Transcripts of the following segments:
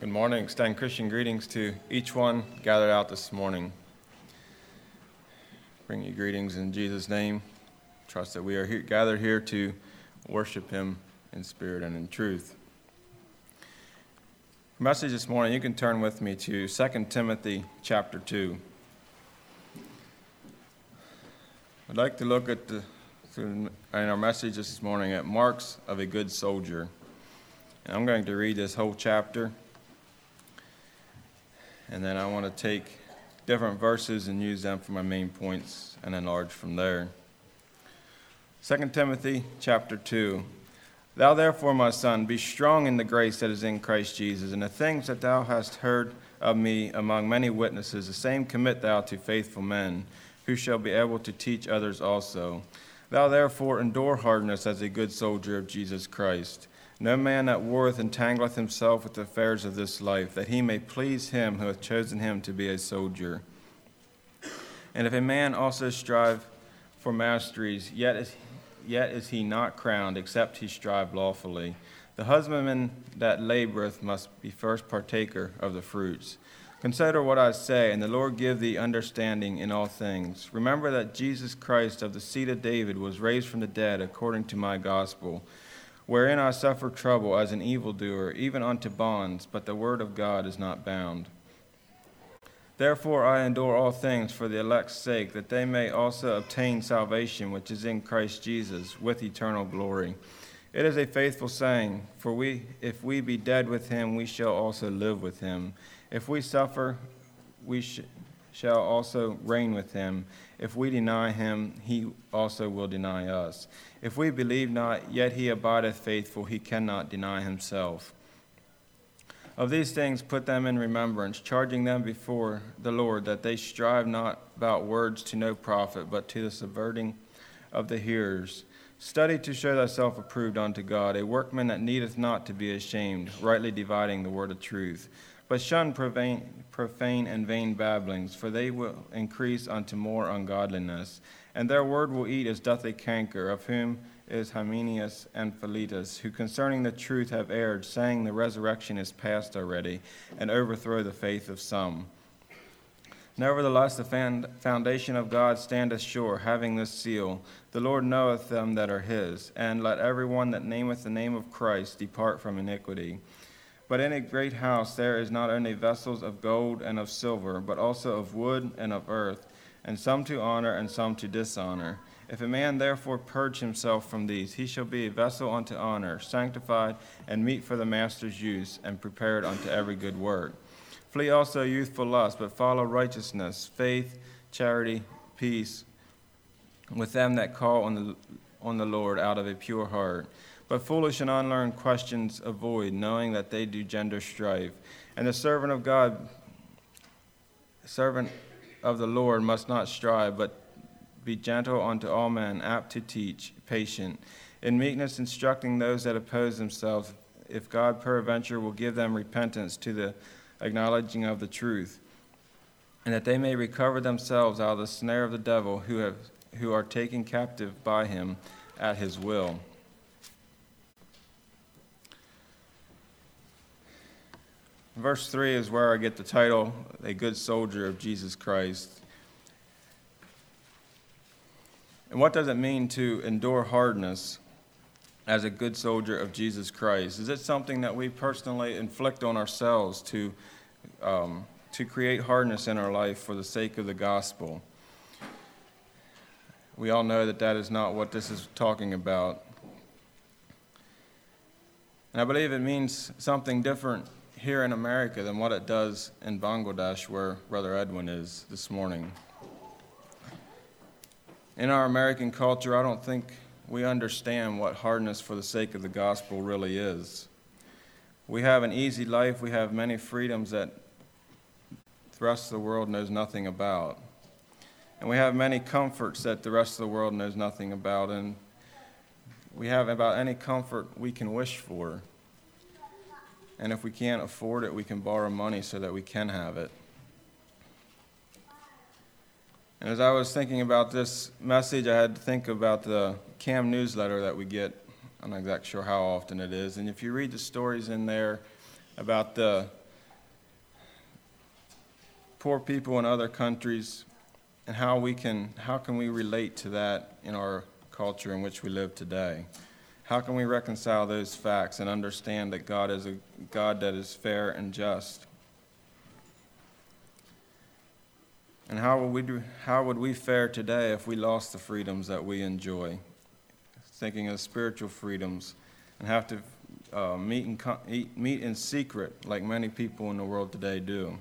Good morning. Extend Christian greetings to each one gathered out this morning. Bring you greetings in Jesus' name. Trust that we are gathered here to worship Him in spirit and in truth. For message this morning, you can turn with me to 2 Timothy chapter 2. I'd like to look at in our message this morning at marks of a good soldier. And I'm going to read this whole chapter. And then I want to take different verses and use them for my main points and enlarge from there. 2 Timothy chapter 2. Thou therefore, my son, be strong in the grace that is in Christ Jesus, and the things that thou hast heard of me among many witnesses, the same commit thou to faithful men, who shall be able to teach others also. Thou therefore endure hardness as a good soldier of Jesus Christ. No man that warreth entangleth himself with the affairs of this life, that he may please him who hath chosen him to be a soldier. And if a man also strive for masteries, yet is he not crowned, except he strive lawfully. The husbandman that laboureth must be first partaker of the fruits. Consider what I say, and the Lord give thee understanding in all things. Remember that Jesus Christ of the seed of David was raised from the dead according to my gospel, wherein I suffer trouble as an evildoer, even unto bonds, but the word of God is not bound. Therefore I endure all things for the elect's sake, that they may also obtain salvation which is in Christ Jesus, with eternal glory. It is a faithful saying, for if we be dead with him, we shall also live with him. If we suffer, we shall also reign with him. If we deny him, he also will deny us. If we believe not, yet he abideth faithful, he cannot deny himself. Of these things put them in remembrance, charging them before the Lord, that they strive not about words to no profit, but to the subverting of the hearers. Study to show thyself approved unto God, a workman that needeth not to be ashamed, rightly dividing the word of truth. But shun profane and vain babblings, for they will increase unto more ungodliness. And their word will eat as doth a canker, of whom is Hymenaeus and Philetus, who concerning the truth have erred, saying the resurrection is past already, and overthrow the faith of some. Nevertheless, the foundation of God standeth sure, having this seal, the Lord knoweth them that are his, and let every one that nameth the name of Christ depart from iniquity. But in a great house there is not only vessels of gold and of silver, but also of wood and of earth, and some to honor and some to dishonor. If a man therefore purge himself from these, he shall be a vessel unto honor, sanctified and meet for the master's use, and prepared unto every good work. Flee also youthful lust, but follow righteousness, faith, charity, peace, with them that call on the Lord out of a pure heart. But foolish and unlearned questions avoid, knowing that they do gender strife. And the servant of God, servant of the Lord, must not strive, but be gentle unto all men, apt to teach, patient, in meekness instructing those that oppose themselves, if God peradventure will give them repentance to the acknowledging of the truth, and that they may recover themselves out of the snare of the devil, who are taken captive by him at his will. Verse 3 is where I get the title, A Good Soldier of Jesus Christ. And what does it mean to endure hardness as a good soldier of Jesus Christ? Is it something that we personally inflict on ourselves to create hardness in our life for the sake of the gospel? We all know that is not what this is talking about. And I believe it means something different here in America than what it does in Bangladesh, where Brother Edwin is this morning. In our American culture, I don't think we understand what hardness for the sake of the gospel really is. We have an easy life. We have many freedoms that the rest of the world knows nothing about. And we have many comforts that the rest of the world knows nothing about. And we have about any comfort we can wish for. And if we can't afford it, we can borrow money so that we can have it. And as I was thinking about this message, I had to think about the CAM newsletter that we get. I'm not exactly sure how often it is. And if you read the stories in there about the poor people in other countries, and how can we relate to that in our culture in which we live today? How can we reconcile those facts and understand that God is a God that is fair and just? And how would we fare today if we lost the freedoms that we enjoy? Thinking of spiritual freedoms, and have to meet in secret like many people in the world today do.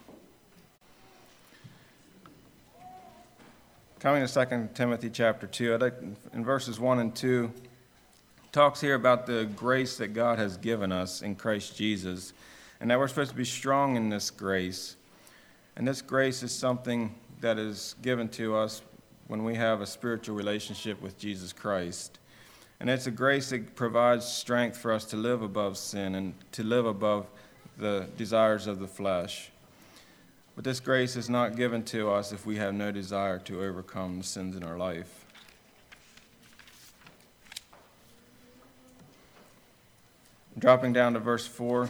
Coming to 2 Timothy chapter 2, in verses 1 and 2, talks here about the grace that God has given us in Christ Jesus, and that we're supposed to be strong in this grace. And this grace is something that is given to us when we have a spiritual relationship with Jesus Christ. And it's a grace that provides strength for us to live above sin and to live above the desires of the flesh. But this grace is not given to us if we have no desire to overcome the sins in our life. Dropping down to verse 4.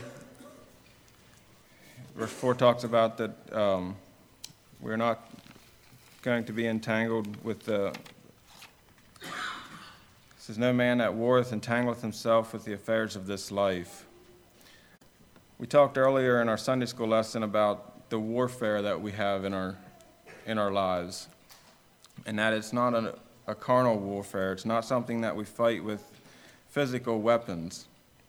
Verse 4 talks about that we're not going to be entangled with the... It says, no man that warreth entangleth himself with the affairs of this life. We talked earlier in our Sunday school lesson about the warfare that we have in our lives, and that it's not a carnal warfare. It's not something that we fight with physical weapons.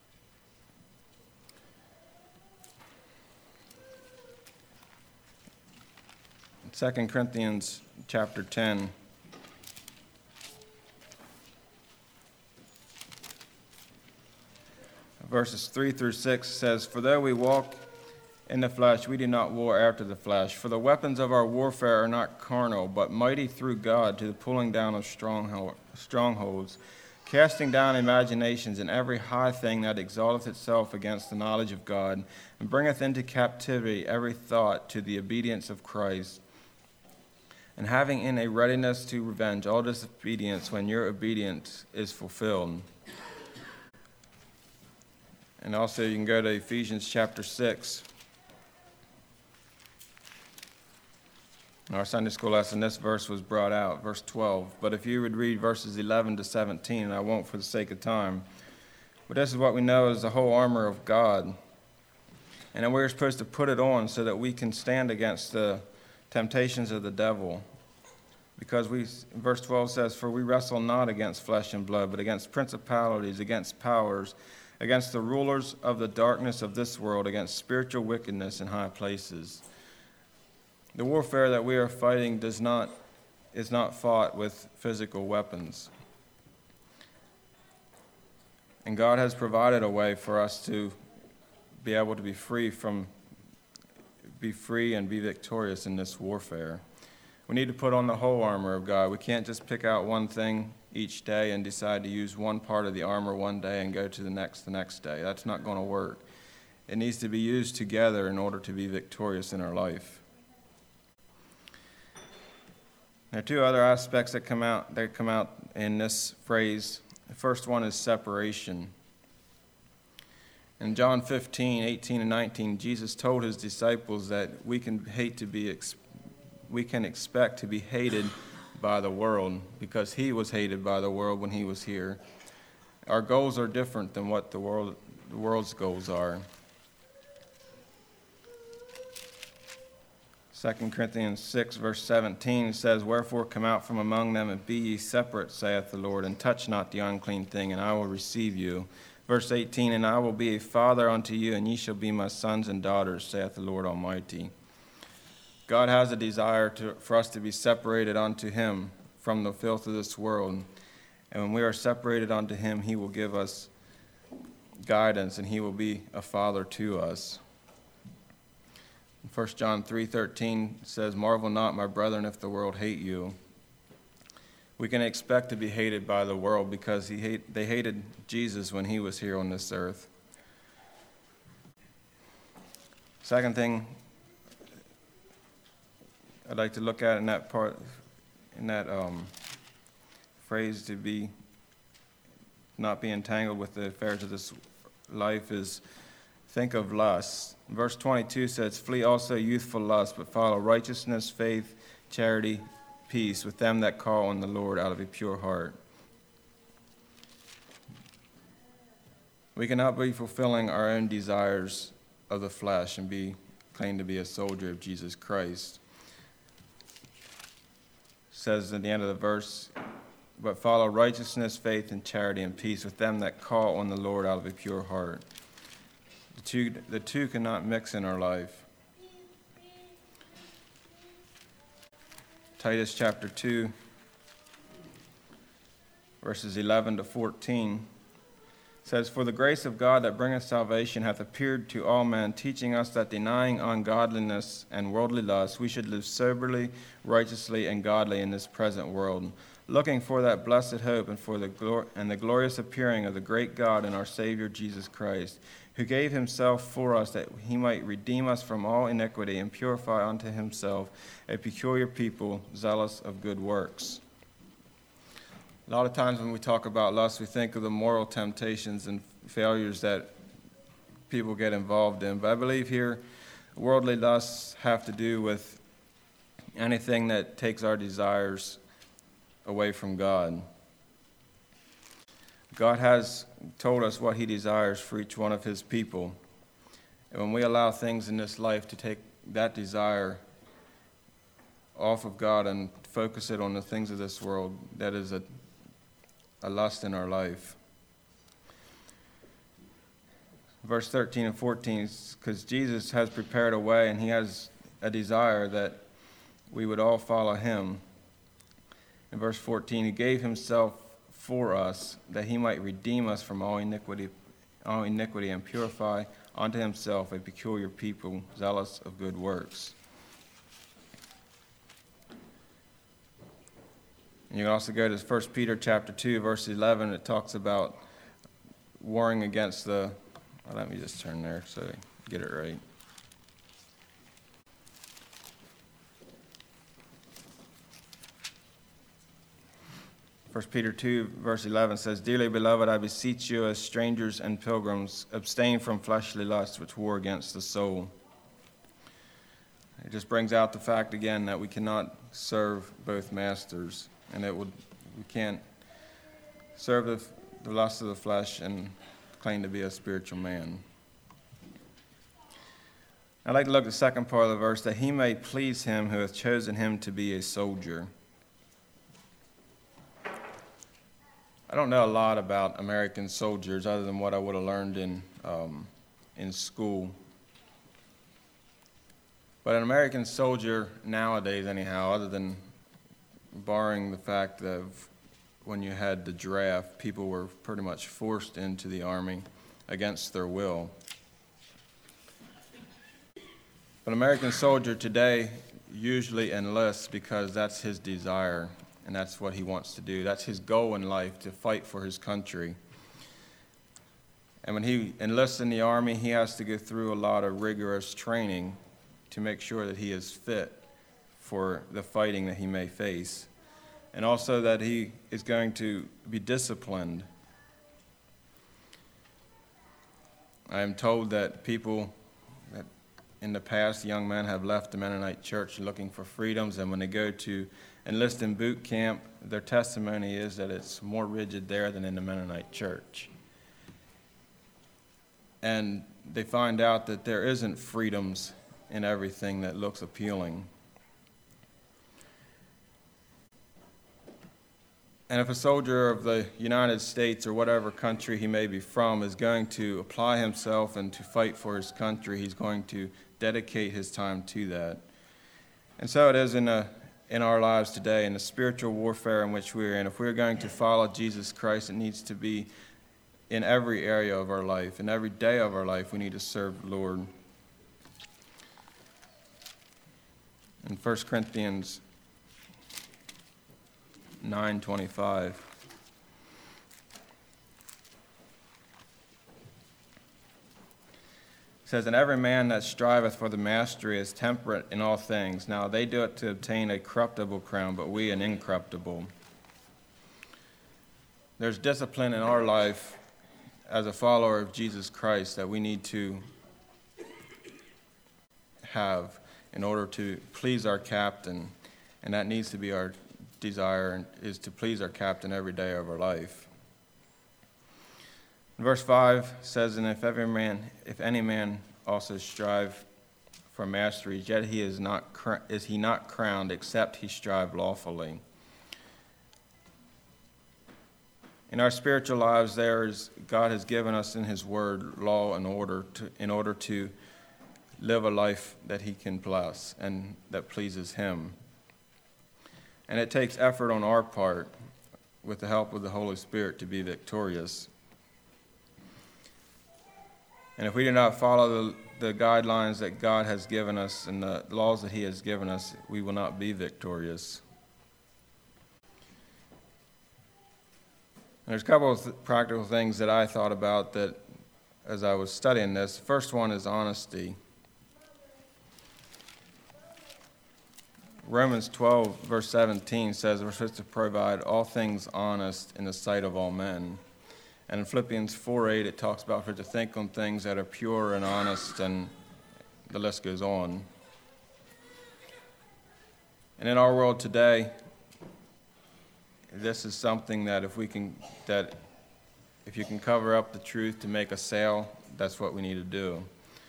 2 Corinthians chapter 10. Verses 3 through 6 says, For though we walk in the flesh, we do not war after the flesh. For the weapons of our warfare are not carnal, but mighty through God to the pulling down of strongholds, casting down imaginations and every high thing that exalteth itself against the knowledge of God, and bringeth into captivity every thought to the obedience of Christ, and having in a readiness to revenge all disobedience when your obedience is fulfilled. And also you can go to Ephesians chapter 6. In our Sunday school lesson, this verse was brought out, verse 12. But if you would read verses 11 to 17, and I won't for the sake of time. But this is what we know is the whole armor of God. And then we're supposed to put it on so that we can stand against the temptations of the devil. Because verse 12 says, For we wrestle not against flesh and blood, but against principalities, against powers, against the rulers of the darkness of this world, against spiritual wickedness in high places. The warfare that we are fighting is not fought with physical weapons. And God has provided a way for us to be able to be free and be victorious in this warfare. We need to put on the whole armor of God. We can't just pick out one thing each day and decide to use one part of the armor one day and go to the next day. That's not going to work. It needs to be used together in order to be victorious in our life. There are two other aspects that come out in this phrase. The first one is separation. In John 15, 18, and 19, Jesus told his disciples that we can expect to be hated by the world because he was hated by the world when he was here. Our goals are different than what the world's goals are. 2 Corinthians 6, verse 17 says, Wherefore come out from among them, and be ye separate, saith the Lord, and touch not the unclean thing, and I will receive you. Verse 18, And I will be a father unto you, and ye shall be my sons and daughters, saith the Lord Almighty. God has a desire for us to be separated unto him from the filth of this world. And when we are separated unto him, he will give us guidance, and he will be a father to us. 1 John 3:13 says, Marvel not, my brethren, if the world hate you. We can expect to be hated by the world because they hated Jesus when he was here on this earth. Second thing I'd like to look at in that phrase, to not be entangled with the affairs of this life, is think of lust. Verse 22 says, "Flee also youthful lust, but follow righteousness, faith, charity, peace with them that call on the Lord out of a pure heart." We cannot be fulfilling our own desires of the flesh and claim to be a soldier of Jesus Christ. It says at the end of the verse, "But follow righteousness, faith, and charity, and peace with them that call on the Lord out of a pure heart." The two cannot mix in our life. Titus chapter 2, verses 11 to 14 says, "For the grace of God that bringeth salvation hath appeared to all men, teaching us that denying ungodliness and worldly lust, we should live soberly, righteously, and godly in this present world, looking for that blessed hope and for the glorious appearing of the great God and our Savior Jesus Christ, who gave himself for us that he might redeem us from all iniquity and purify unto himself a peculiar people, zealous of good works." A lot of times when we talk about lust, we think of the moral temptations and failures that people get involved in. But I believe here, worldly lusts have to do with anything that takes our desires away from God. God has told us what he desires for each one of his people. And when we allow things in this life to take that desire off of God and focus it on the things of this world, that is a lust in our life. Verse 13 and 14, because Jesus has prepared a way and he has a desire that we would all follow him. In verse 14, "He gave himself for us that he might redeem us from all iniquity and purify unto himself a peculiar people, zealous of good works." And you can also go to 1 Peter chapter 2, verse 11. It talks about warring against let me just turn there so I get it right. 1 Peter 2, verse 11 says, "Dearly beloved, I beseech you as strangers and pilgrims, abstain from fleshly lusts which war against the soul." It just brings out the fact again that we cannot serve both masters, and we can't serve the lust of the flesh and claim to be a spiritual man. I'd like to look at the second part of the verse, "that he may please him who hath chosen him to be a soldier." I don't know a lot about American soldiers other than what I would have learned in school. But an American soldier nowadays, anyhow, other than barring the fact of when you had the draft, people were pretty much forced into the Army against their will. But an American soldier today usually enlists because that's his desire. And that's what he wants to do. That's his goal in life, to fight for his country. And when he enlists in the Army, he has to go through a lot of rigorous training to make sure that he is fit for the fighting that he may face. And also that he is going to be disciplined. I am told that people that in the past, young men have left the Mennonite church looking for freedoms, and when they go to enlist in boot camp, their testimony is that it's more rigid there than in the Mennonite church. And they find out that there isn't freedoms in everything that looks appealing. And if a soldier of the United States or whatever country he may be from is going to apply himself and to fight for his country, he's going to dedicate his time to that. And so it is in our lives today, in the spiritual warfare in which we're in. If we're going to follow Jesus Christ, it needs to be in every area of our life. In every day of our life, we need to serve the Lord. In 1 Corinthians 9:25, says, "And every man that striveth for the mastery is temperate in all things. Now they do it to obtain a corruptible crown, but we an incorruptible." There's discipline in our life as a follower of Jesus Christ that we need to have in order to please our captain, and that needs to be our desire, is to please our captain every day of our life. Verse 5 says, "And if any man also strive for masteries, yet is he not crowned, except he strive lawfully." In our spiritual lives, God has given us in His Word law and order in order to live a life that He can bless and that pleases Him. And it takes effort on our part, with the help of the Holy Spirit, to be victorious. And if we do not follow the guidelines that God has given us and the laws that He has given us, we will not be victorious. And there's a couple of practical things that I thought about that as I was studying this. The first one is honesty. Romans 12, verse 17 says we're supposed to provide all things honest in the sight of all men. And in Philippians 4:8, it talks about for to think on things that are pure and honest, and the list goes on. And in our world today, this is something that if you can cover up the truth to make a sale, that's what we need to do.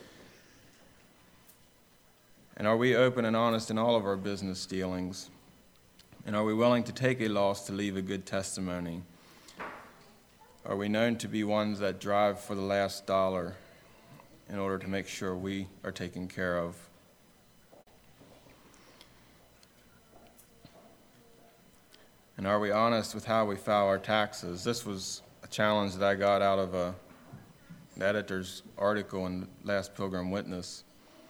And are we open and honest in all of our business dealings? And are we willing to take a loss to leave a good testimony? Are we known to be ones that drive for the last dollar in order to make sure we are taken care of? And are we honest with how we file our taxes? This was a challenge that I got out of the editor's article in Last Pilgrim Witness.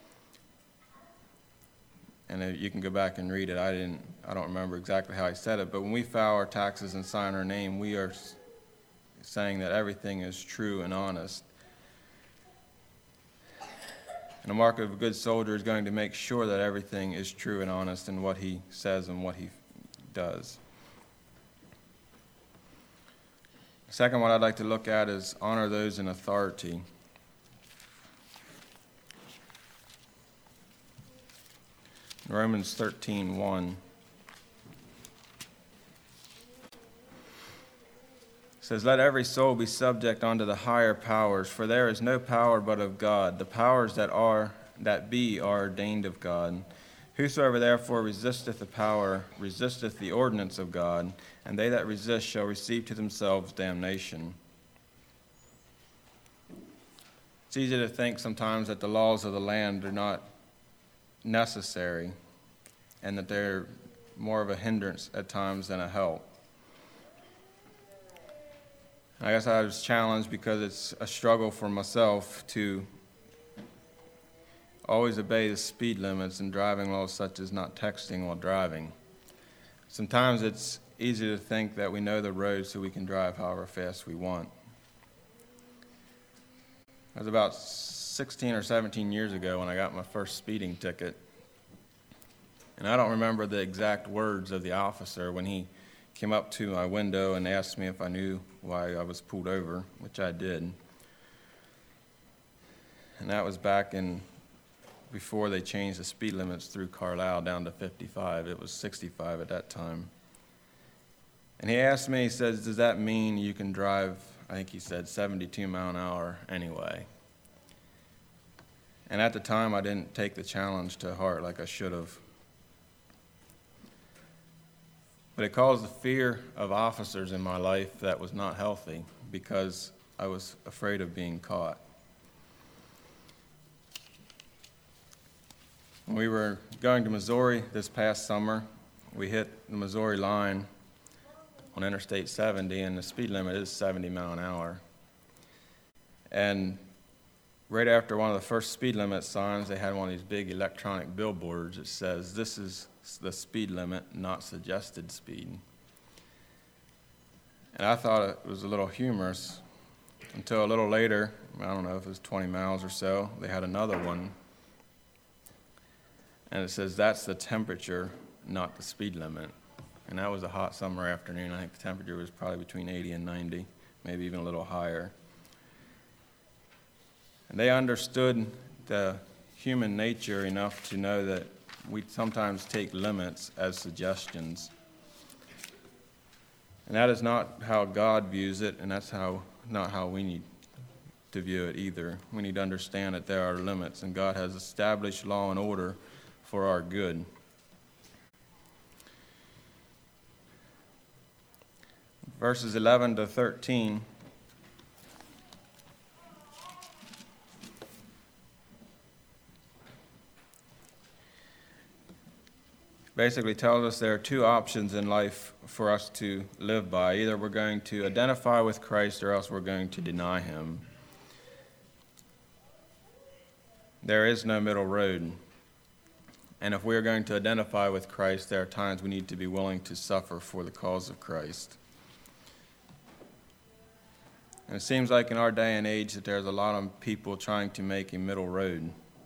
And you can go back and read it. I don't remember exactly how he said it, but when we file our taxes and sign our name, we are saying that everything is true and honest. And the mark of a good soldier is going to make sure that everything is true and honest in what he says and what he does. The second one I'd like to look at is honor those in authority. Romans 13:1 says, "Let every soul be subject unto the higher powers, for there is no power but of God. The powers that be are ordained of God. Whosoever therefore resisteth the power resisteth the ordinance of God, and they that resist shall receive to themselves damnation." It's easy to think sometimes that the laws of the land are not necessary and that they're more of a hindrance at times than a help. I guess I was challenged because it's a struggle for myself to always obey the speed limits and driving laws such as not texting while driving. Sometimes it's easy to think that we know the road so we can drive however fast we want. It was about 16 or 17 years ago when I got my first speeding ticket. And I don't remember the exact words of the officer when he came up to my window and asked me if I knew why I was pulled over, which I did. And that was back before they changed the speed limits through Carlisle down to 55. It was 65 at that time. And he asked me, he says, "Does that mean you can drive," I think he said, 72 mile an hour anyway? And at the time, I didn't take the challenge to heart like I should have. But it caused a fear of officers in my life that was not healthy because I was afraid of being caught. When we were going to Missouri this past summer, we hit the Missouri line on Interstate 70, and the speed limit is 70 mile an hour. And right after one of the first speed limit signs, they had one of these big electronic billboards that says, "This is the speed limit, not suggested speed." And I thought it was a little humorous until a little later, I don't know if it was 20 miles or so, they had another one. And it says, "That's the temperature, not the speed limit." And that was a hot summer afternoon. I think the temperature was probably between 80 and 90, maybe even a little higher. And they understood the human nature enough to know that we sometimes take limits as suggestions. And that is not how God views it, and that's not how we need to view it either. We need to understand that there are limits, and God has established law and order for our good. Verses 11 to 13 basically tells us there are two options in life for us to live by. Either we're going to identify with Christ or else we're going to deny him. There is no middle road. And if we're going to identify with Christ, there are times we need to be willing to suffer for the cause of Christ. And it seems like in our day and age that there's a lot of people trying to make a middle road.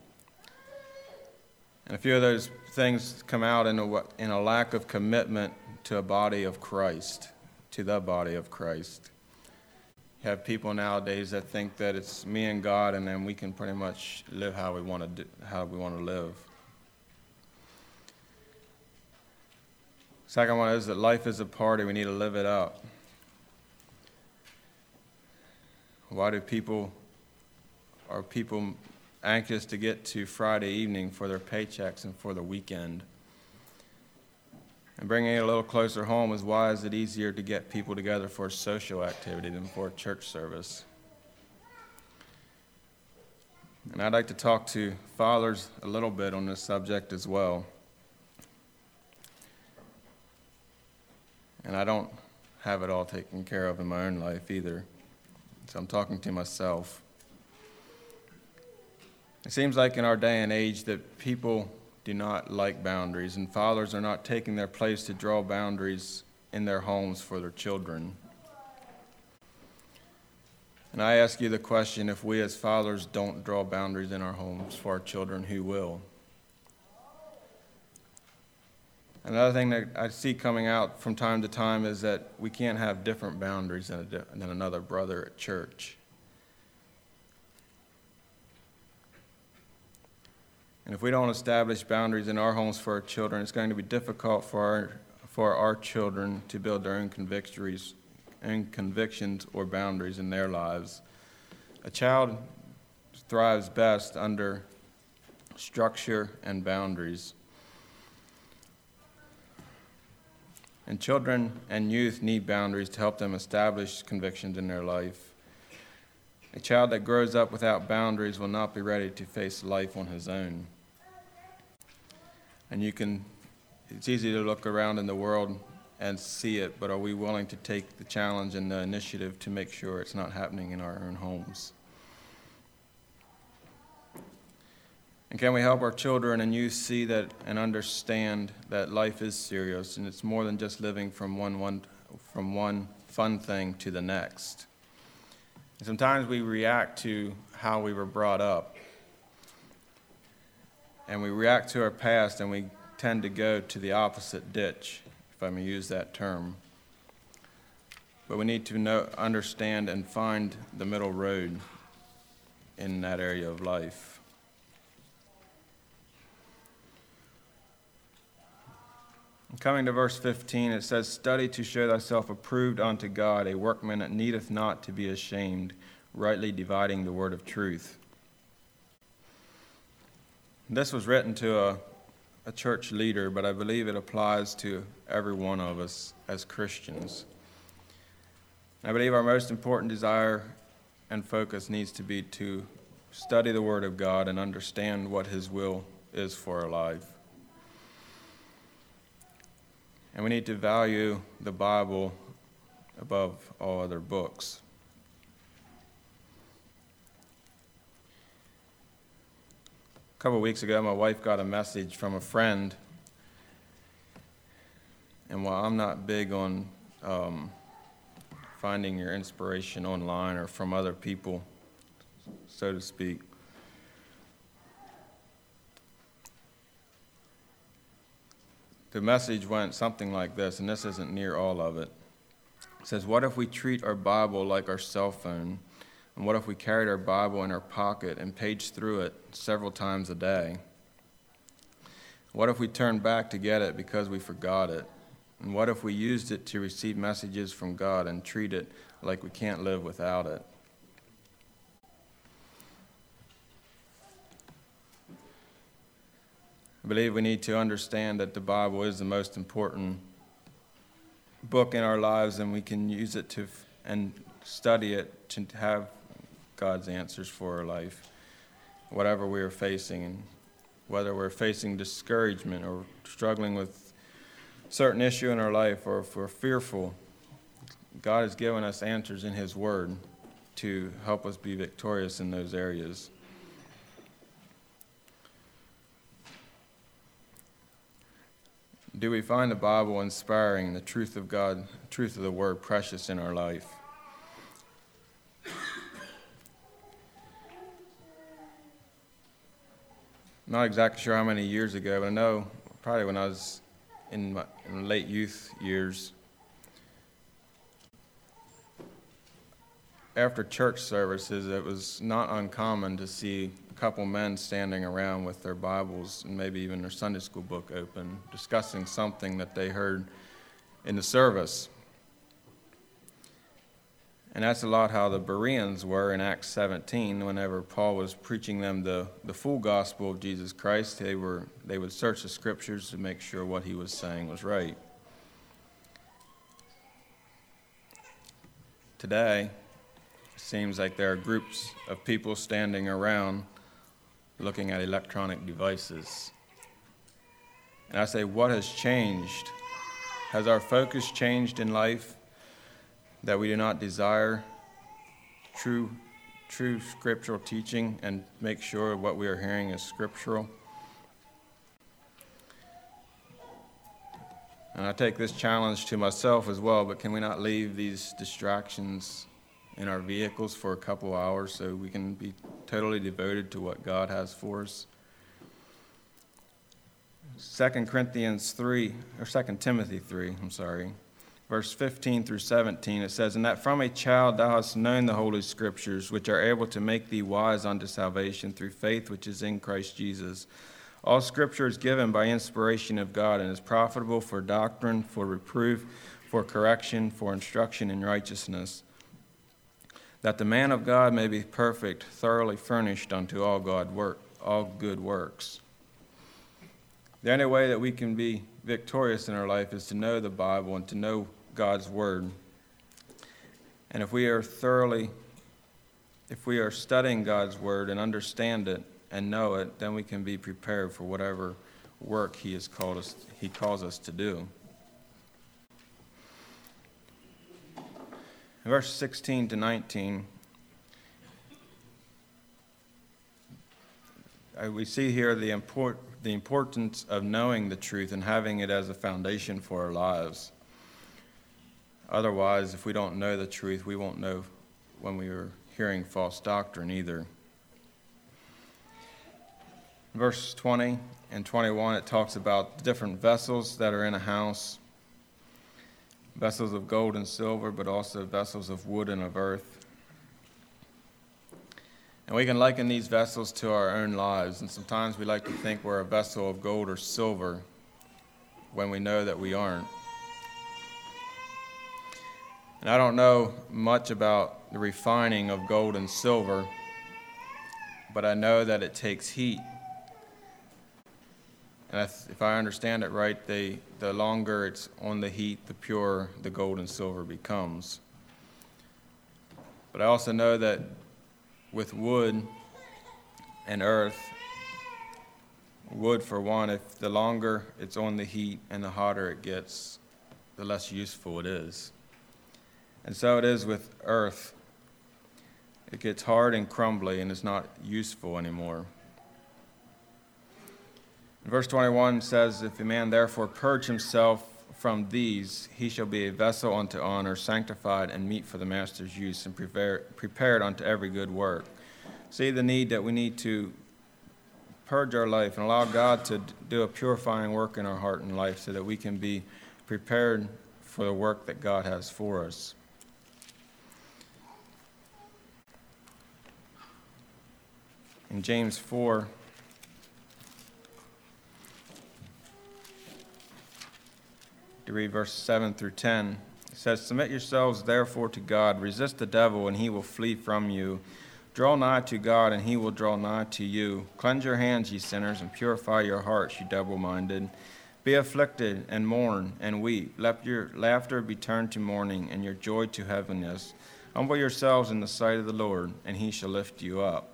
And a few of those things come out in a lack of commitment to a body of Christ, to the body of Christ. You have people nowadays that think that it's me and God, and then we can pretty much live how we want to live. Second one is that life is a party. We need to live it up. Why are people anxious to get to Friday evening for their paychecks and for the weekend? And bringing it a little closer home is, why is it easier to get people together for a social activity than for a church service? And I'd like to talk to fathers a little bit on this subject as well. And I don't have it all taken care of in my own life either. So I'm talking to myself. It seems like in our day and age that people do not like boundaries, and fathers are not taking their place to draw boundaries in their homes for their children. And I ask you the question, if we as fathers don't draw boundaries in our homes for our children, who will? Another thing that I see coming out from time to time is that we can't have different boundaries than another brother at church. And if we don't establish boundaries in our homes for our children, it's going to be difficult for our children to build their own convictions or boundaries in their lives. A child thrives best under structure and boundaries. And children and youth need boundaries to help them establish convictions in their life. A child that grows up without boundaries will not be ready to face life on his own. And it's easy to look around in the world and see it, but are we willing to take the challenge and the initiative to make sure it's not happening in our own homes? And can we help our children and youth see that and understand that life is serious, and it's more than just living from one fun thing to the next? And sometimes we react to how we were brought up, and we react to our past, and we tend to go to the opposite ditch, if I may use that term. But we need to understand and find the middle road in that area of life. Coming to verse 15, it says, "Study to show thyself approved unto God, a workman that needeth not to be ashamed, rightly dividing the word of truth." This was written to a church leader, but I believe it applies to every one of us as Christians. I believe our most important desire and focus needs to be to study the Word of God and understand what His will is for our life. And we need to value the Bible above all other books. A couple of weeks ago, my wife got a message from a friend. And while I'm not big on finding your inspiration online or from other people, so to speak, the message went something like this, and this isn't near all of it. It says, "What if we treat our Bible like our cell phone? And what if we carried our Bible in our pocket and paged through it several times a day? What if we turned back to get it because we forgot it? And what if we used it to receive messages from God and treat it like we can't live without it? I believe we need to understand that the Bible is the most important book in our lives, and we can use it to and study it to have God's answers for our life, whatever we are facing, and whether we're facing discouragement or struggling with a certain issue in our life, or if we're fearful. God has given us answers in His Word to help us be victorious in those areas. Do we find the Bible inspiring, the truth of God, the truth of the Word precious in our life? I'm not exactly sure how many years ago, but I know probably when I was in my late youth years, after church services, it was not uncommon to see a couple men standing around with their Bibles and maybe even their Sunday school book open, discussing something that they heard in the service. And that's a lot how the Bereans were in Acts 17. Whenever Paul was preaching them the full gospel of Jesus Christ, they would search the scriptures to make sure what he was saying was right. Today, it seems like there are groups of people standing around looking at electronic devices. And I say, what has changed? Has our focus changed in life that we do not desire true scriptural teaching and make sure what we are hearing is scriptural? And I take this challenge to myself as well, but can we not leave these distractions in our vehicles for a couple hours so we can be totally devoted to what God has for us? 2 Timothy 3, verse 15 through 17, it says, "And that from a child thou hast known the holy scriptures, which are able to make thee wise unto salvation through faith which is in Christ Jesus. All scripture is given by inspiration of God, and is profitable for doctrine, for reproof, for correction, for instruction in righteousness, that the man of God may be perfect, thoroughly furnished unto all good works." The only way that we can be victorious in our life is to know the Bible and to know God's Word. And if we are studying God's Word and understand it and know it, then we can be prepared for whatever work He calls us to do. In verse 16 to 19, we see here the importance of knowing the truth and having it as a foundation for our lives. Otherwise, if we don't know the truth, we won't know when we are hearing false doctrine either. In verse 20 and 21, it talks about the different vessels that are in a house, vessels of gold and silver, but also vessels of wood and of earth. And we can liken these vessels to our own lives, and sometimes we like to think we're a vessel of gold or silver when we know that we aren't. And I don't know much about the refining of gold and silver, but I know that it takes heat. And if I understand it right, the longer it's on the heat, the purer the gold and silver becomes. But I also know that with wood and earth, wood for one, if the longer it's on the heat and the hotter it gets, the less useful it is. And so it is with earth. It gets hard and crumbly and it's not useful anymore. Verse 21 says, "If a man therefore purge himself from these, he shall be a vessel unto honor, sanctified and meet for the master's use, and prepared unto every good work." See the need that we need to purge our life and allow God to do a purifying work in our heart and life so that we can be prepared for the work that God has for us. In James 4, to read verse 7 through 10, it says, "Submit yourselves therefore to God, resist the devil, and he will flee from you. Draw nigh to God, and he will draw nigh to you. Cleanse your hands, ye sinners, and purify your hearts, you double-minded. Be afflicted, and mourn, and weep. Let your laughter be turned to mourning, and your joy to heaviness. Humble yourselves in the sight of the Lord, and he shall lift you up."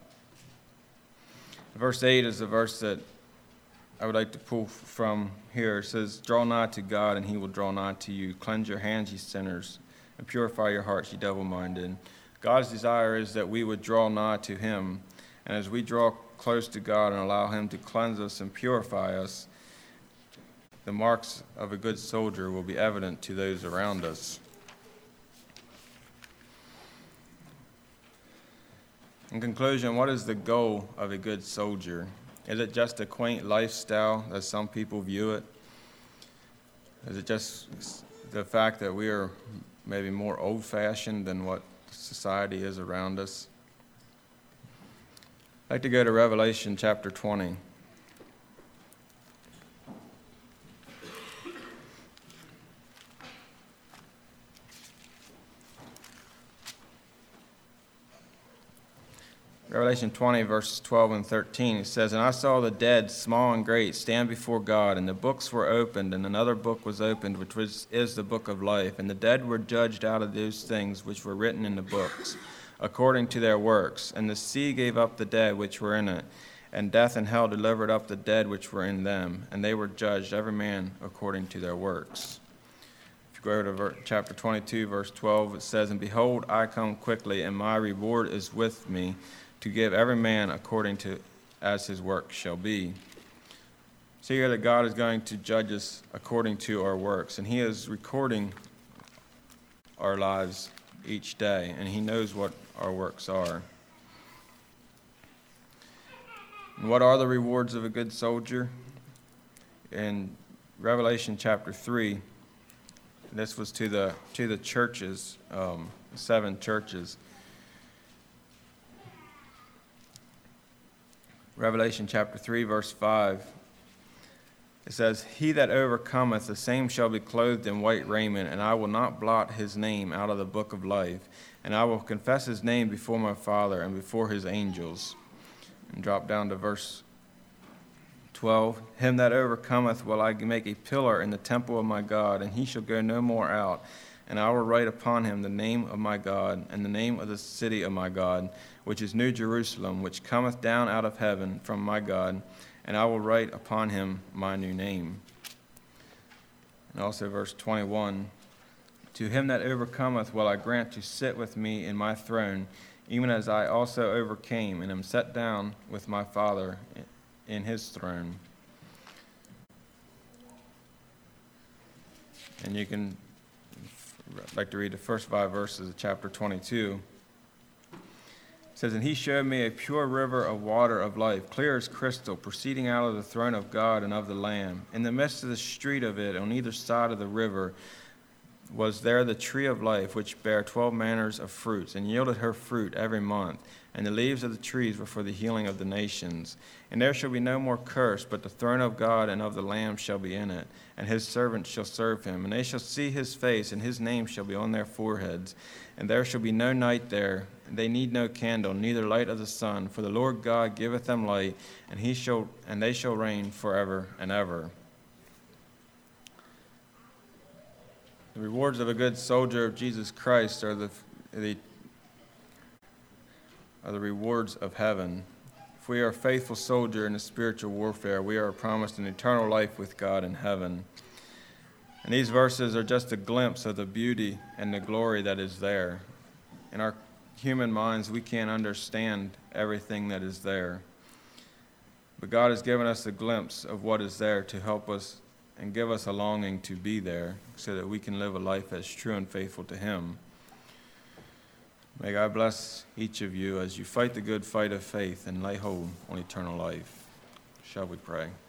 Verse 8 is the verse that I would like to pull from here. It says, "Draw nigh to God, and he will draw nigh to you. Cleanse your hands, ye sinners, and purify your hearts, ye double-minded." God's desire is that we would draw nigh to him. And as we draw close to God and allow him to cleanse us and purify us, the marks of a good soldier will be evident to those around us. In conclusion, what is the goal of a good soldier? Is it just a quaint lifestyle, as some people view it? Is it just the fact that we are maybe more old-fashioned than what society is around us? I'd like to go to Revelation chapter 20. Revelation 20, verses 12 and 13, it says, "And I saw the dead, small and great, stand before God, and the books were opened, and another book was opened, which is the book of life. And the dead were judged out of those things which were written in the books, according to their works. And the sea gave up the dead which were in it, and death and hell delivered up the dead which were in them, and they were judged, every man according to their works." If you go to chapter 22, verse 12, it says, "And behold, I come quickly, and my reward is with me, to give every man according to as his work shall be." See here that God is going to judge us according to our works, and he is recording our lives each day, and he knows what our works are. And what are the rewards of a good soldier? In Revelation chapter 3, this was to the churches, 7 churches. Revelation chapter 3, verse 5, it says, "He that overcometh, the same shall be clothed in white raiment, and I will not blot his name out of the book of life, and I will confess his name before my Father and before his angels." And drop down to verse 12, "Him that overcometh will I make a pillar in the temple of my God, and he shall go no more out. And I will write upon him the name of my God, and the name of the city of my God, which is New Jerusalem, which cometh down out of heaven from my God, and I will write upon him my new name." And also verse 21, "To him that overcometh will I grant to sit with me in my throne, even as I also overcame, and am set down with my Father in his throne." And you can, I'd like to read the first 5 verses of chapter 22. It says, "And he showed me a pure river of water of life, clear as crystal, proceeding out of the throne of God and of the Lamb. In the midst of the street of it, on either side of the river, was there the tree of life, which bare 12 manners of fruits, and yielded her fruit every month. And the leaves of the trees were for the healing of the nations. And there shall be no more curse, but the throne of God and of the Lamb shall be in it, and his servants shall serve him. And they shall see his face, and his name shall be on their foreheads. And there shall be no night there, and they need no candle, neither light of the sun, for the Lord God giveth them light, and they shall reign forever and ever." The rewards of a good soldier of Jesus Christ are the rewards of heaven. If we are a faithful soldier in the spiritual warfare, we are promised an eternal life with God in heaven. And these verses are just a glimpse of the beauty and the glory that is there. In our human minds, we can't understand everything that is there. But God has given us a glimpse of what is there to help us and give us a longing to be there so that we can live a life that's true and faithful to him. May God bless each of you as you fight the good fight of faith and lay hold on eternal life. Shall we pray?